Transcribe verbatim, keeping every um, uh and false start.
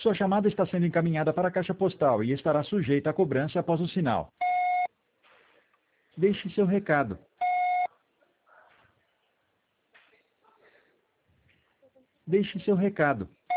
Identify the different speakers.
Speaker 1: Sua chamada está sendo encaminhada para a caixa postal e estará sujeita a cobrança após o sinal. Deixe seu recado. Deixe seu recado.